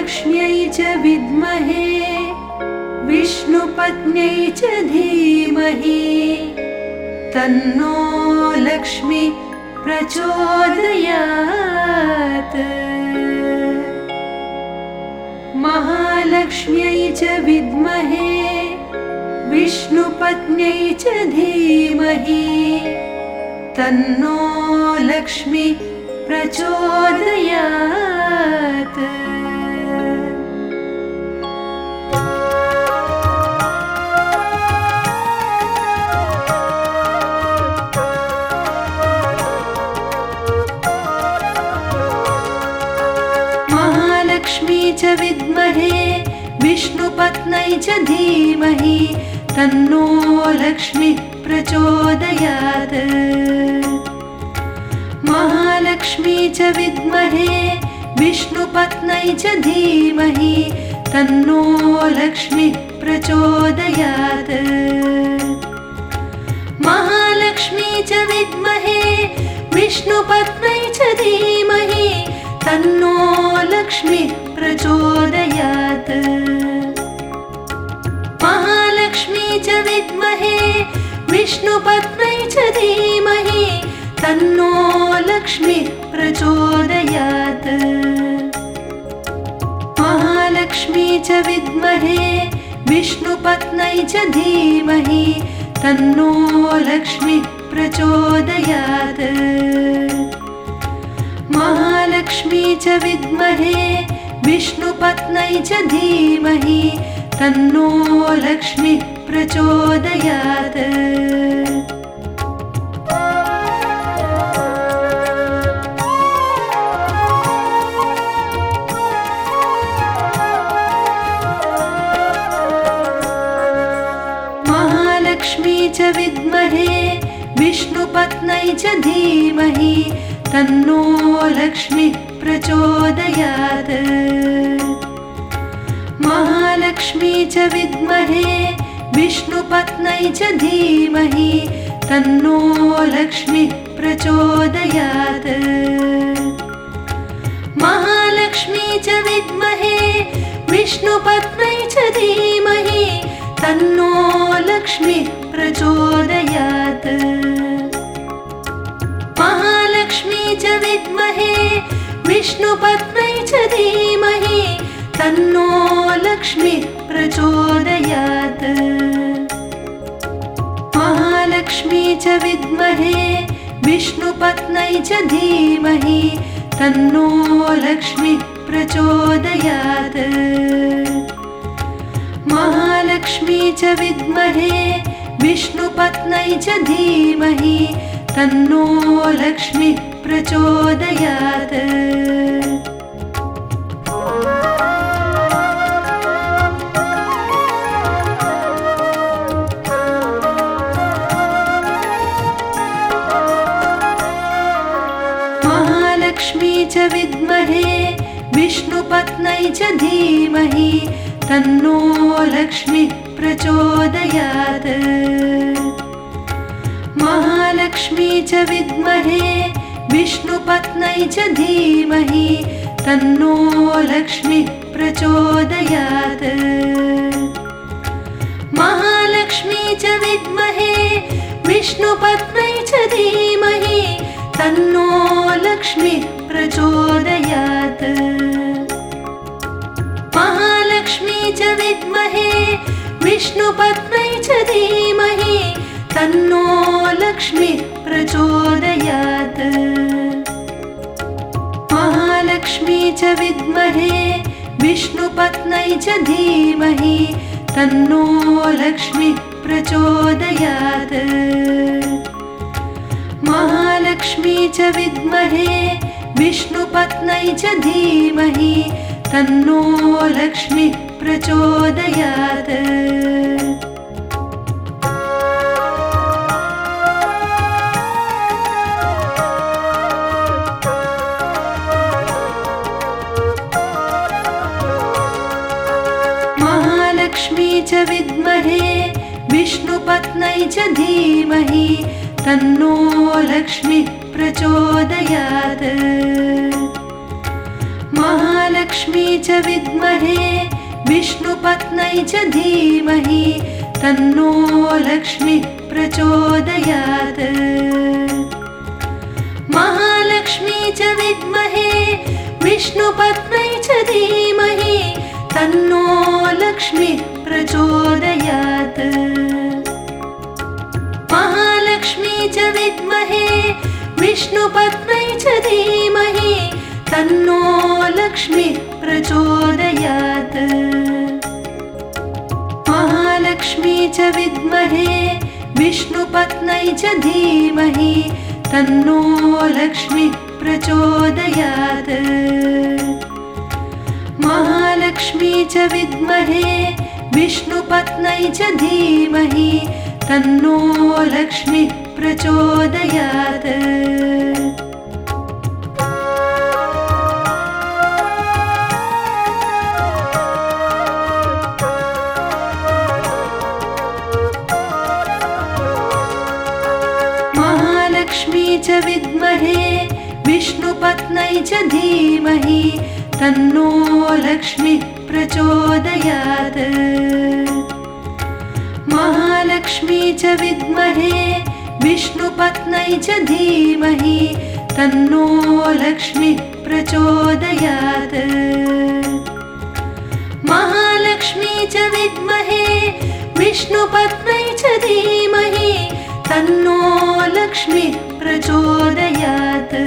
महालक्ष्म्यै च विद्महे विष्णुपत्न्यै च धीमहि तन्नो लक्ष्मी प्रचोदयात्। महालक्ष्म्यै च विद्महे विष्णुपत्न्यै च धीमहि तन्नो लक्ष्मी प्रचोदयात्। महालक्ष्मी च विद्महे विष्णुपत्न्यै च धीमहि तन्नो लक्ष्मी प्रचोदयात्। महालक्ष्मी च विद्महे विष्णुपत्न्यै च धीमहि तन्नो लक्ष्मी प्रचोदयात्। महालक्ष्मी च विद्महे विष्णुपत्न्यै च धीमहि तन्नो लक्ष्मी प्रचोदयात्। महालक्ष्मी च विद्महे विष्णुपत्न्यै च धीमहि तन्नो लक्ष्मी प्रचोदयात्। महालक्ष्मी च विद्महे विष्णुपत्न्यै च धीमहि तन्नो लक्ष्मी प्रचोदयात्। महालक्ष्मी च विद्महे विष्णुपत्न्यै च धीमहि तन्नो लक्ष्मी प्रचोदयात्। महालक्ष्मी च विद्महे विष्णुपत्न्यै च धीमहि तन्नो लक्ष्मी प्रचोदयात्। महालक्ष्मी च विद्महे विष्णुपत्न्यै च धीमहि तन्नो लक्ष्मी प्रचोदयात्। महालक्ष्मी च विद्महे विष्णुपत्न्यै च धीमहि तन्नो लक्ष्मी प्रचोदयात्। महालक्ष्मी च विद्महे विष्णुपत्न्यै च धीमहि तन्नो लक्ष्मी प्रचोदयात्। महालक्ष्मी च विद्महे विष्णुपत्न्यै च धीमहि तन्नो लक्ष्मी प्रचोदयात्। महालक्ष्मी च विद्महे विष्णुपत्न्यै च धीमहि तन्नो लक्ष्मी प्रचोदयात्। महालक्ष्मी च विद्महे विष्णुपत्न्यै च धीमहि तन्नो लक्ष्मी प्रचोदयात्। महालक्ष्मी च विद्महे विष्णुपत्न्यै च धीमहि तन्नो लक्ष्मी प्रचोदयात्। महालक्ष्मी च विद्महे विष्णुपत्न्यै च धीमहि तन्नो लक्ष्मी प्रचोदयात्। महालक्ष्मी च विद्महे विष्णुपत्न्यै च धीमहि तन्नो लक्ष्मी प्रचोदयात्। महालक्ष्मी च विद्महे विष्णुपत्न्यै च धीमहि तन्नो लक्ष्मी प्रचोदयात्। महालक्ष्मी च विद्महे विष्णुपत्न्यै च धीमहि तन्नो लक्ष्मी प्रचोदयात्। महालक्ष्मी च विद्महे विष्णुपत्न्यै च धीमहि तन्नो लक्ष्मी प्रचोदयात्। महालक्ष्मी च विद्महे विष्णुपत्न्यै च धीमहि तन्नो लक्ष्मीः प्रचोदयात्। महालक्ष्मी च विद्महे विष्णुपत्न्यै च धीमहि तन्नो लक्ष्मीः प्रचोदयात्। महालक्ष्मी च विद्महे विष्णुपत्न्यै च धीमहि तन्नो लक्ष्मीः प्रचोदयात्। महालक्ष्मी च विद्महे विष्णुपत्न्यै च धीमहि तन्नो लक्ष्मीः प्रचोदयात्। महालक्ष्मी च विद्महे विष्णुपत्न्यै च धीमहि तन्नो लक्ष्मीः प्रचोदयात्। महालक्ष्मी च विद्महे विष्णुपत्न्यै च धीमहि तन्नो लक्ष्मीः प्रचोदयात्। महालक्ष्मी च विद्महे विष्णुपत्न्यै च धीमहि तन्नो लक्ष्मीः प्रचोदयात्। महालक्ष्मी च विद्महे विष्णुपत्न्यै च धीमहि तन्नो लक्ष्मीः प्रचोदयात्।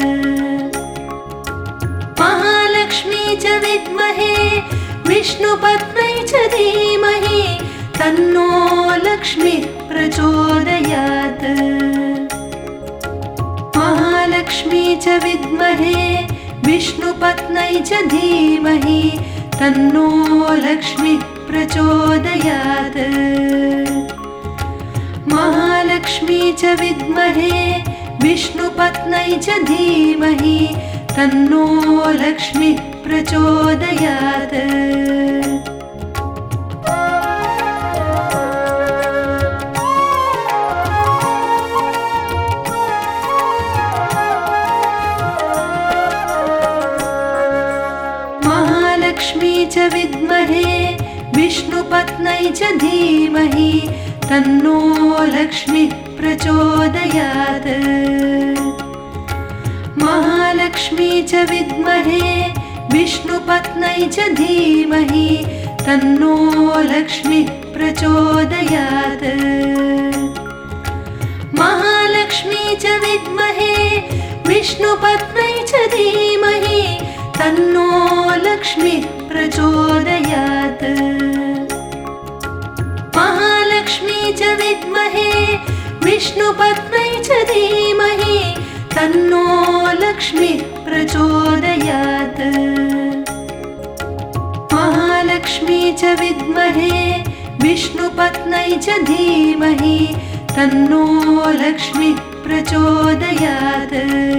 महालक्ष्मी च विद्महे विष्णुपत्न्यै च धीमहि तन्नो लक्ष्मीः प्रचोदयात्। महालक्ष्मी च विद्महे विष्णुपत्न्यै च धीमहि तन्नो लक्ष्मीः प्रचोदयात्। महालक्ष्मी च विद्महे विष्णुपत्न्यै च धीमहि तन्नो लक्ष्मीः प्रचोदयात्। महालक्ष्मी च विद्महे विष्णुपत्न्यै च धीमहि तन्नो लक्ष्मीः प्रचोदयात्। महालक्ष्मी च विद्महे विष्णुपत्न्यै च धीमहि तन्नो लक्ष्मीः प्रचोदयात्। महालक्ष्मी च विद्महे विष्णुपत्न्यै च धीमहि तन्नो लक्ष्मीः प्रचोदयात्। महालक्ष्मी च विद्महे विष्णुपत्न्यै च धीमहि तन्नो लक्ष्मीः प्रचोदयात्। महालक्ष्मी च विद्महे विष्णुपत्न्यै च धीमहि तन्नो लक्ष्मीः प्रचोदयात्।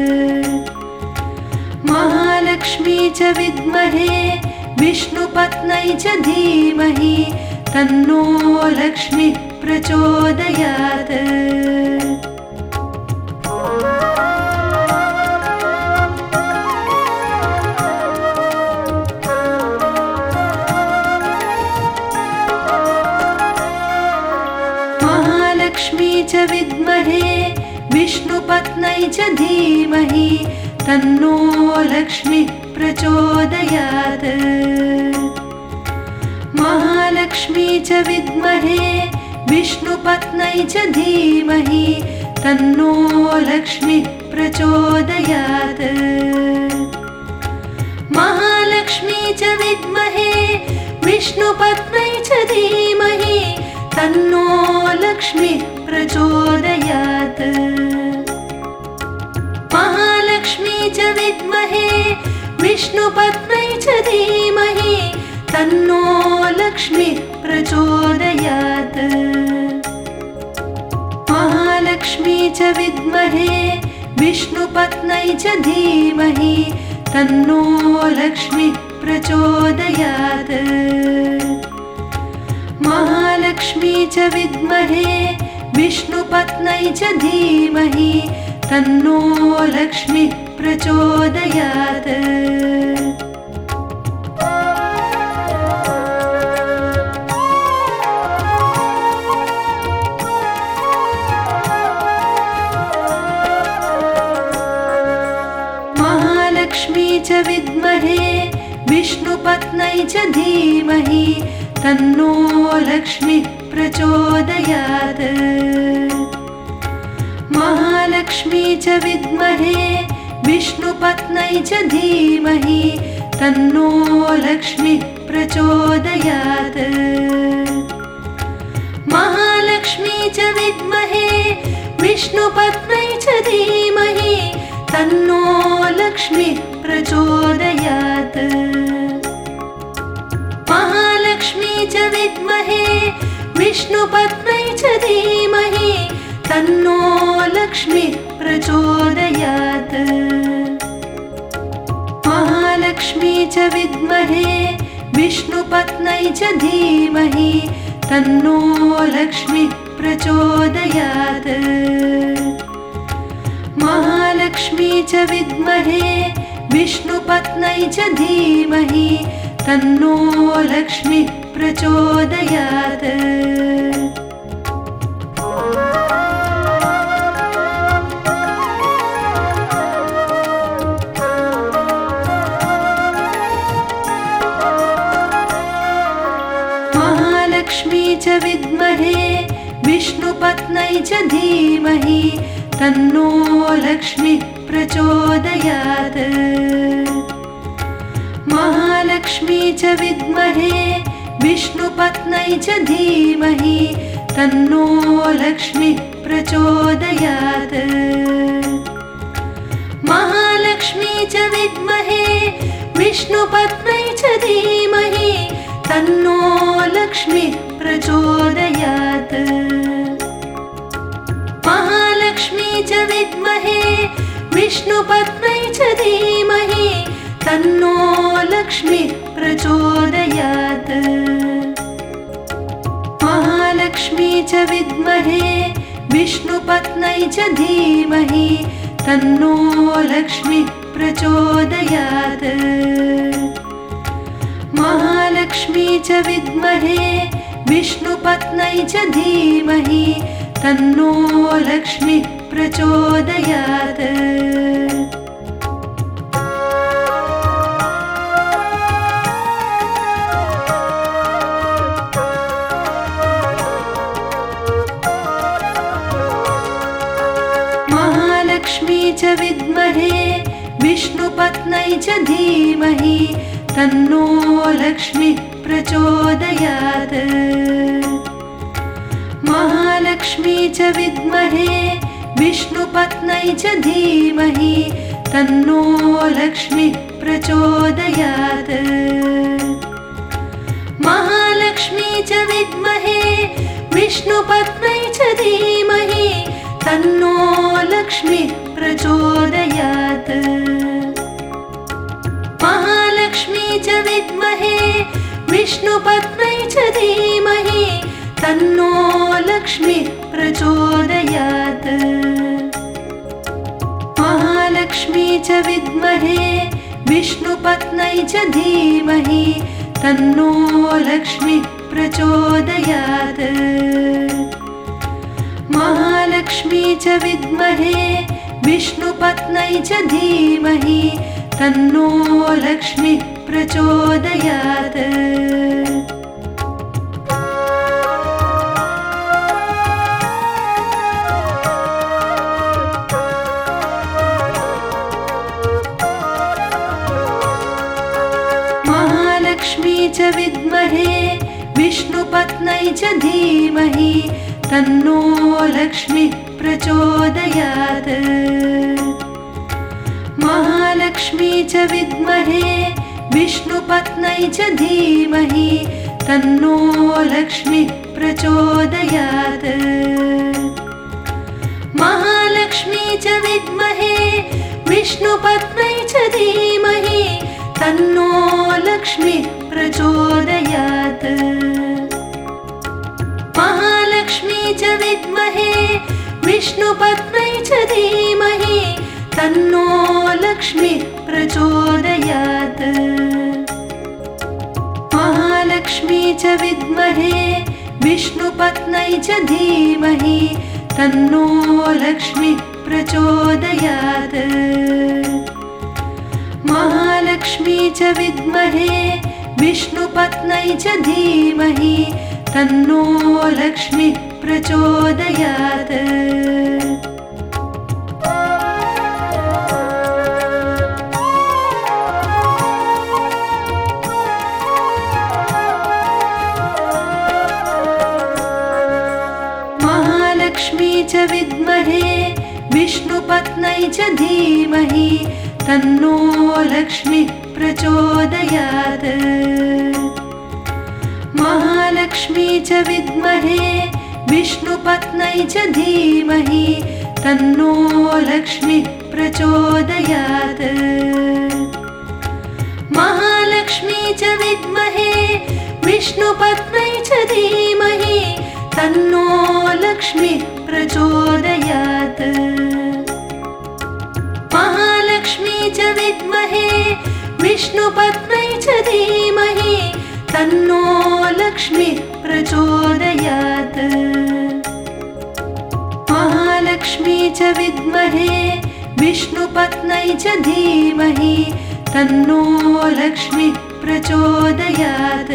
महालक्ष्मी च विद्महे विष्णुपत्न्यै च धीमहि तन्नो लक्ष्मीः प्रचोदयात्। महालक्ष्मी च विद्महे विष्णुपत्न्यै च धीमहि तन्नो लक्ष्मीः प्रचोदयात्। महालक्ष्मी च विद्महे विष्णुपत्न्यै च धीमहि तन्नो लक्ष्मीः प्रचोदयात्। महालक्ष्मी च विद्महे विष्णुपत्न्यै च धीमहि तन्नो लक्ष्मीः प्रचोदयात्। महालक्ष्मी च विद्महे विष्णुपत्न्यै च धीमहि तन्नो लक्ष्मीः प्रचोदयात्। महालक्ष्मी च विद्महे विष्णुपत्न्यै च धीमहि तन्नो लक्ष्मीः प्रचोदयात्। महालक्ष्मी च विद्महे विष्णुपत्न्यै च धीमहि तन्नो लक्ष्मीः प्रचोदयात्। च विद्महे विष्णुपत्न्यै च धीमहि तन्नो लक्ष्मीः प्रचोदयात्। महालक्ष्मी च विद्महे विष्णुपत्न्यै च धीमहि तन्नो लक्ष्मीः प्रचोदयात्। महालक्ष्मी च विद्महे विष्णुपत्न्यै च धीमहि तन्नो लक्ष्मीः प्रचोदयात्। महालक्ष्मी च विद्महे विष्णुपत्न्यै च धीमहि तन्नो लक्ष्मीः प्रचोदयात्। महालक्ष्मी च विद्महे विष्णुपत्न्यै च धीमहि तन्नो लक्ष्मीः प्रचोदयात्। महालक्ष्मी च विद्महे विष्णुपत्न्यै च धीमहि तन्नो लक्ष्मीः प्रचोदयात्। महालक्ष्मी च विद्महे विष्णुपत्न्यै च धीमहि तन्नो लक्ष्मीः प्रचोदयात्। महालक्ष्मी च विद्महे विष्णुपत्न्यै च धीमहि तन्नो लक्ष्मीः प्रचोदयात्। महालक्ष्मी च विद्महे विष्णुपत्न्यै च धीमहि तन्नो लक्ष्मीः प्रचोदयात्। महालक्ष्मी च विद्महे विष्णुपत्न्यै च धीमहि तन्नो लक्ष्मीः प्रचोदयात्। महालक्ष्मी च विद्महे विष्णुपत्न्यै च धीमहि तन्नो लक्ष्मीः प्रचोदयात्। महालक्ष्मी च विद्महे विष्णुपत्न्यै च धीमहि तन्नो लक्ष्मीः प्रचोदयात्। महालक्ष्मी च विद्महे विष्णुपत्न्यै च धीमहि तन्नो लक्ष्मीः प्रचोदयात्। महालक्ष्मी च विद्महे विष्णुपत्न्यै च धीमहि तन्नो लक्ष्मीः प्रचोदयात्। महालक्ष्मी च विद्महे विष्णुपत्न्यै च धीमहि तन्नो लक्ष्मीः प्रचोदयात्। महालक्ष्मी च विद्महे विष्णुपत्न्यै च धीमहि तन्नो लक्ष्मीः प्रचोदयात्। महालक्ष्मी च विद्महे विष्णुपत्न्यै च धीमहि तन्नो लक्ष्मीः प्रचोदयात्। महालक्ष्मी च विद्महे विष्णुपत्न्यै च धीमहि तन्नो लक्ष्मीः प्रचोदयात्। महालक्ष्मी च विद्महे विष्णुपत्न्यै च धीमहि तन्नो लक्ष्मीः प्रचोदयात्। महालक्ष्मी च विद्महे विष्णुपत्न्यै च धीमहि तन्नो लक्ष्मीः प्रचोदयात्। महालक्ष्मी च विद्महे विष्णुपत्न्यै च धीमहि तन्नो लक्ष्मीः प्रचोदयात्। महालक्ष्मी च विद्महे विष्णुपत्न्यै च धीमहि तन्नो लक्ष्मीः प्रचोदयात्। महालक्ष्मी च विद्महे विष्णुपत्न्यै च धीमहि तन्नो लक्ष्मीः प्रचोदयात्। महालक्ष्मी च विद्महे विष्णुपत्न्यै च धीमहि तन्नो लक्ष्मीः प्रचोदयात्। महालक्ष्मी च विद्महे विष्णुपत्न्यै च धीमहि तन्नो लक्ष्मीः प्रचोदयात्। महालक्ष्मी च विद्महे विष्णुपत्न्यै च धीमहि तन्नो लक्ष्मीः प्रचोदयात्। महालक्ष्मी च विद्महे विष्णुपत्न्यै च धीमहि तन्नो लक्ष्मीः प्रचोदयात्। महालक्ष्मी च विद्महे विष्णुपत्न्यै च धीमहि तन्नो लक्ष्मीः प्रचोदयात्। महालक्ष्मी च विद्महे विष्णुपत्न्यै च धीमहि तन्नो लक्ष्मीः प्रचोदयात्।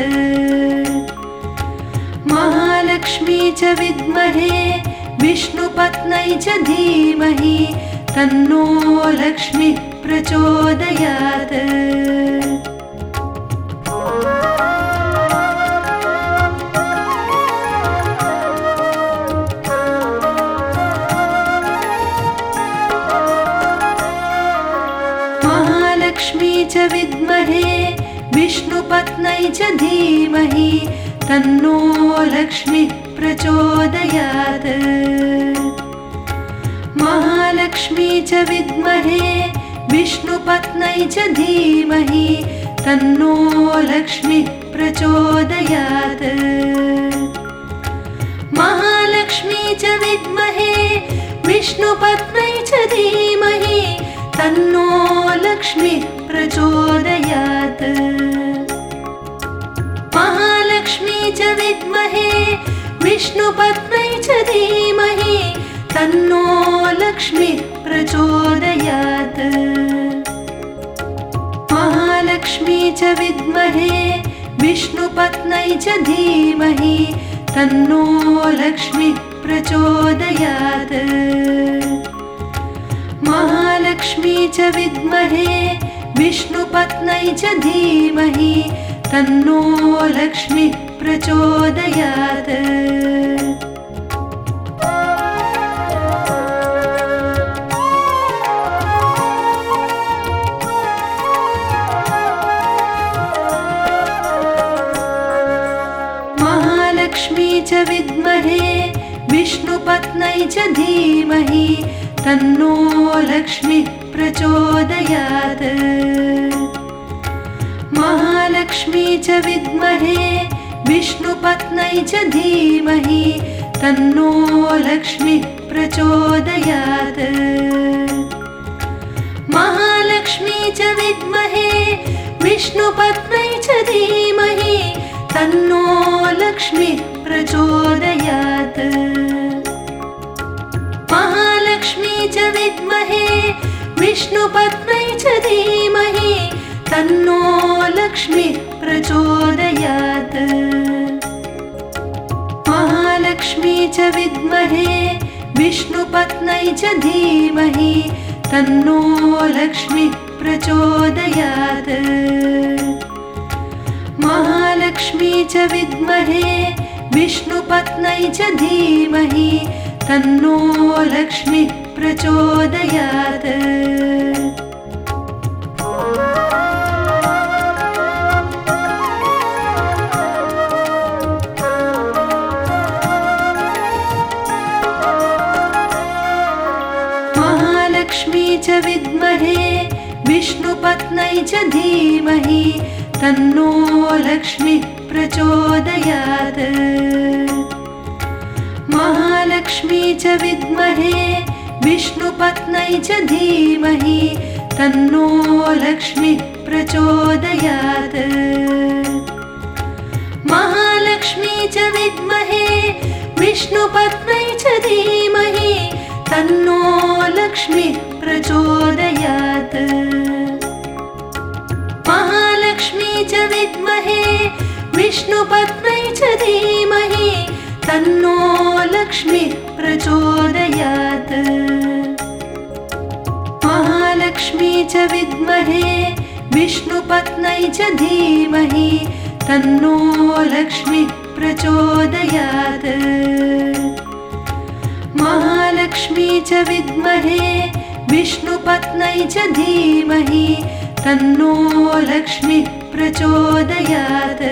महालक्ष्मी च विद्महे विष्णुपत्न्यै च धीमहि तन्नो लक्ष्मीः प्रचोदयात्। महालक्ष्मी च विद्महे विष्णुपत्न्यै च धीमहि तन्नो लक्ष्मीः प्रचोदयात्। महालक्ष्मी च विद्महे विष्णुपत्न्यै च धीमहि तन्नो लक्ष्मीः प्रचोदयात्। महालक्ष्मी च विद्महे विष्णुपत्न्यै च धीमहि तन्नो लक्ष्मीः प्रचोदयात्। महालक्ष्मी च विद्महे विष्णुपत्न्यै च धीमहि तन्नो लक्ष्मीः प्रचोदयात्। महालक्ष्मी च विद्महे विष्णुपत्न्यै च धीमहि तन्नो लक्ष्मीः प्रचोदयात्। महालक्ष्मी च विद्महे विष्णुपत्न्यै च धीमहि तन्नो लक्ष्मीः प्रचोदयात्। महालक्ष्मी च विद्महे विष्णुपत्न्यै च धीमहि तन्नो लक्ष्मीः प्रचोदयात्। महालक्ष्मी च विद्महे विष्णुपत्न्यै च धीमहि तन्नो लक्ष्मीः प्रचोदयात्। महालक्ष्मी च विद्महे विष्णुपत्न्यै च धीमहि तन्नो लक्ष्मीः प्रचोदयात्। महालक्ष्मी च विद्महे विष्णुपत्न्यै च धीमहि तन्नो लक्ष्मीः प्रचोदयात्। महालक्ष्मी च विद्महे विष्णुपत्न्यै च धीमहि तन्नो लक्ष्मीः प्रचोदयात्। महालक्ष्मी च विद्महे विष्णुपत्न्यै च धीमहि तन्नो लक्ष्मीः प्रचोदयात्। महालक्ष्मी च विद्महे विष्णुपत्न्यै च धीमहि तन्नो लक्ष्मीः प्रचोदयात्। महालक्ष्मी च विद्महे विष्णुपत्न्यै च धीमहि तन्नो लक्ष्मीः प्रचोदयात्। महालक्ष्मी च विद्महे विष्णुपत्न्यै च धीमहि तन्नो लक्ष्मीः प्रचोदयात्। महालक्ष्मी च विद्महे विष्णुपत्न्यै च धीमहि तन्नो लक्ष्मीः प्रचोदयात्। महालक्ष्मी च विद्महे विष्णुपत्न्यै च धीमहि तन्नो लक्ष्मीः प्रचोदयात्। महालक्ष्मी च विद्महे विष्णुपत्न्यै च धीमहि तन्नो लक्ष्मीः प्रचोदयात्।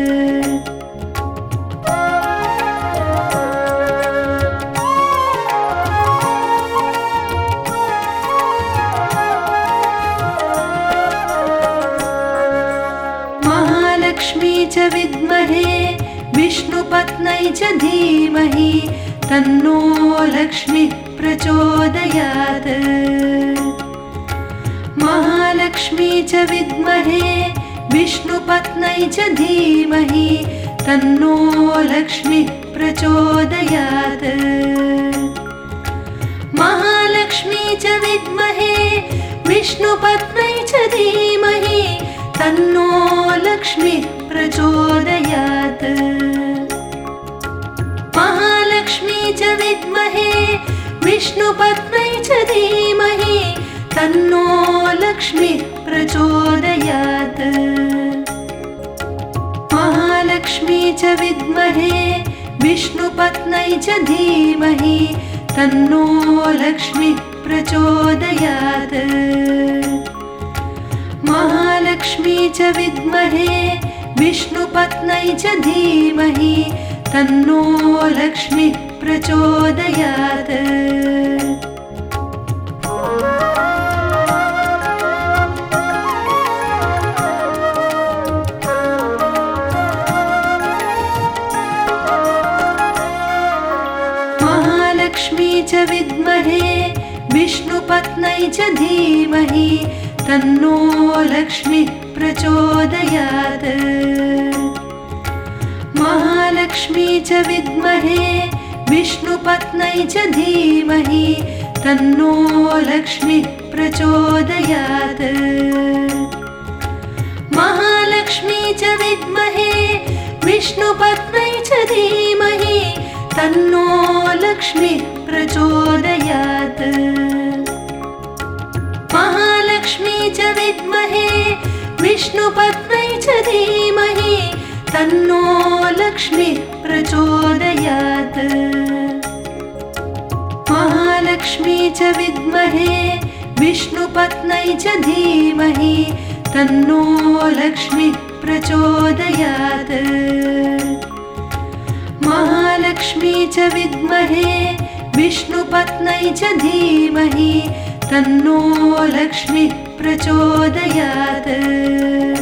महालक्ष्मी च विद्महे विष्णुपत्न्यै च धीमहि तन्नो लक्ष्मीः प्रचोदयात्। महालक्ष्मी च विद्महे विष्णुपत्न्यै च धीमहि तन्नो लक्ष्मीः प्रचोदयात्। महालक्ष्मी च विद्महे विष्णुपत्न्यै च धीमहि तन्नो लक्ष्मीः प्रचोदयात्। महालक्ष्मी च विद्महे विष्णुपत्न्यै च धीमहि तन्नो लक्ष्मीः प्रचोदयात्। महालक्ष्मी च विद्महे विष्णुपत्न्यै च धीमहि तन्नो लक्ष्मीः प्रचोदयात्। महालक्ष्मी च विद्महे विष्णुपत्न्यै च धीमहि तन्नो लक्ष्मीः प्रचोदयात्। महालक्ष्मी च विद्महे विष्णुपत्न्यै च धीमहि तन्नो लक्ष्मीः प्रचोदयात्। महालक्ष्मी च विद्महे विष्णुपत्न्यै च धीमहि तन्नो लक्ष्मीः प्रचोदयात्। महालक्ष्मी च विद्महे विष्णुपत्न्यै च धीमहि तन्नो लक्ष्मीः प्रचोदयात्। महालक्ष्मी च विद्महे विष्णुपत्न्यै च धीमहि तन्नो लक्ष्मीः प्रचोदयात्। महालक्ष्मी च विद्महे विष्णुपत्न्यै च धीमहि तन्नो लक्ष्मीः प्रचोदयात्। महालक्ष्मी च विद्महे विष्णुपत्न्यै च धीमहि तन्नो लक्ष्मीः प्रचोदयात्।